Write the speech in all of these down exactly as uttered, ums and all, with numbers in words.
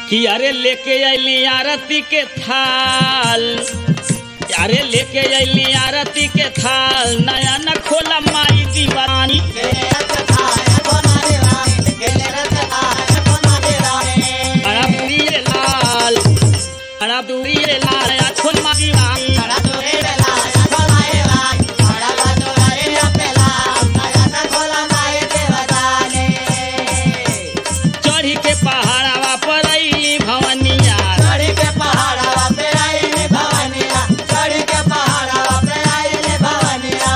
कि अरे लेके अली आरती के थाल, अरे लेके अली आरती के थाल, नया न खोला माई दीवानी। अड़ा दूरी रे लाल, अड़ा दूरी रे लाल, या खोल माई दीवानी। चढ़ी के पहाड़वा पर अइली भवनिया, चढ़ी के पहाड़वा पे आइली भवनिया, चढ़ी के पहाड़वा पे आइली भवनिया।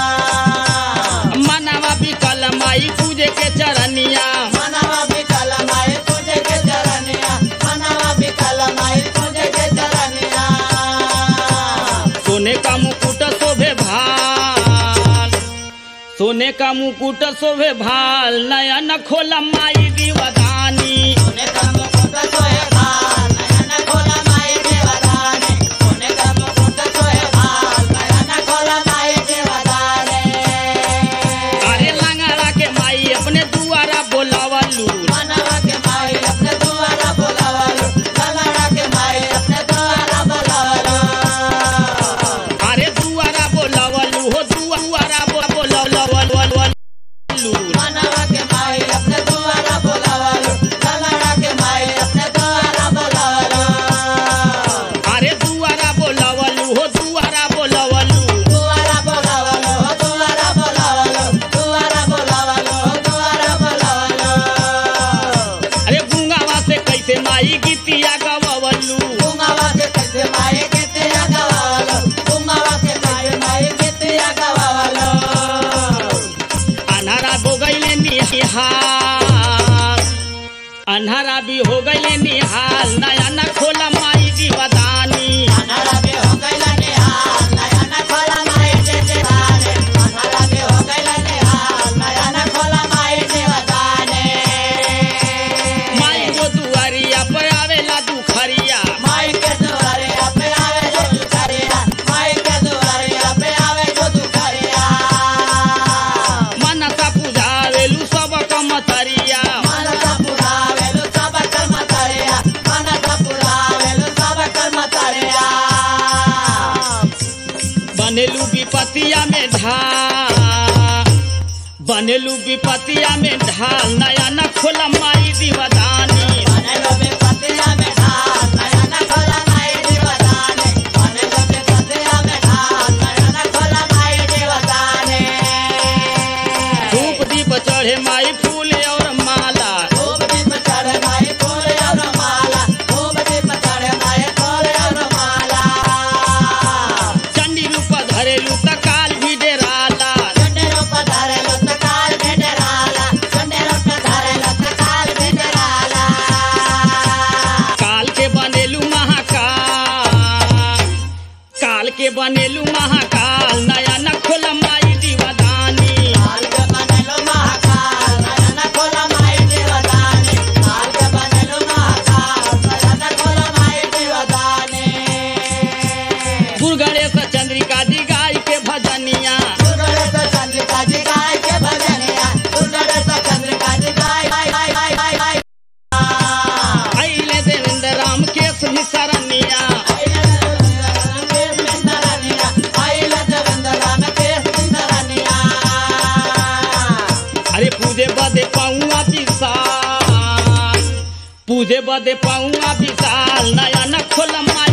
मनवा बिकल माई पूजे के चरनिया, मनवा बिकल माई पूजे के चरनिया, मनवा बिकल माई पूजे के चरनिया। सोने का मुकुट शोभे भाल, सोने का मुकुट शोभे भाल, नया न खोला माई दीवानी। सोने का मुकुट सोहे भाल, नयन खोला माई देवदानी। सोने का मुकुट सोहे भाल, नयन खोला माई देवदानी। अरे लंगड़ा के माई अपने दुआरा बोलावलू, मनवा के माई अपने द्वारा बोलावलो, ललड़ा के माई अपने द्वारा बोलावलो। अरे दुआरा बोलावलू हो दुआरा बोलावलू। मनवा के माई अपने द्वारा बोलावलो, ललड़ा के माई अपने द्वारा बोलावलो। अरे दुआरा बोलावलू हो दुआरा बोलावलू। द्वारा बोलावलो, द्वारा बोलावलो, द्वारा बोलावलो, द्वारा बोलावलो। अरे गुंगावा से कैसे माई गीतिया गवलू, गुंगावा से कैसे माई गीतिया गवावलो, गुंगावा से कैसे माई गीतिया गवावलो। अन्हारा हो गईले निहाल, अन्हारा भी हो गईले निहाल, नया न खोला माई दीवानी। अन्हारा भी हो गइला निहाल, नयन खोला माई देवदानी। अन्हारा भी हो गइला निहाल, नयन खोला माई देवदानी। माई वो दुआरिया पे आवेला दुखरिया, माई के दुआरिया पे आवे जो दुखरिया, माई के दुआरिया पे आवे जो दुखरिया। मनसा पूजावेलू सब कमतरिया। मनसा पुरावेलु सब कर्मचारिया, मनसा पुरावेलु सब कर्मचारिया। बनेलू विपतिया में ढाल, बनेलू विपतिया में ढाल, नया न खोला माई दीवानी। बनेलो बेपतिया में ढाल, नयन खोला माई देवदानी। बनेलो बेपतिया में ढाल, नयन खोला माई देवदानी। धूप दीप चढ़े माई फूल और माला, धूप दीप चढ़े माई फूल और माला, धूप दीप चढ़े माई फूल और माला। चंडी रूप धरेलू त काल भी डेराला, चंडेरो पधारेलो त काल भेडराला, चंडेरो पधारेलो त काल भेडराला। काल के बनेलू महाकाल, काल के बनेलू महाकाल, नया न खोला माई दीवानी। काल के बनेलो महाकाल, नयन खोला माई देवदानी। काल के बनेलो महाकाल, नयन खोला माई देवदानी। दुर्गणेश चंद्रिका जी गाय के भजनिया, दुर्गणेश चंद्रिका जी गाय के भजनिया, दुर्गणेश चंद्रिका जी गाय गाय गाय गाय गाय गाय। अइले देवेंद्र राम केश भी सरनिया। आइले देवेंद्र राम केश बिंदरनिया, आइले देवेंद्र राम केश बिंदरनिया। अरे पूजे बदे पाऊंगा विशाल, पूजे बदे पाऊंगा विशाल, नया न खोला माई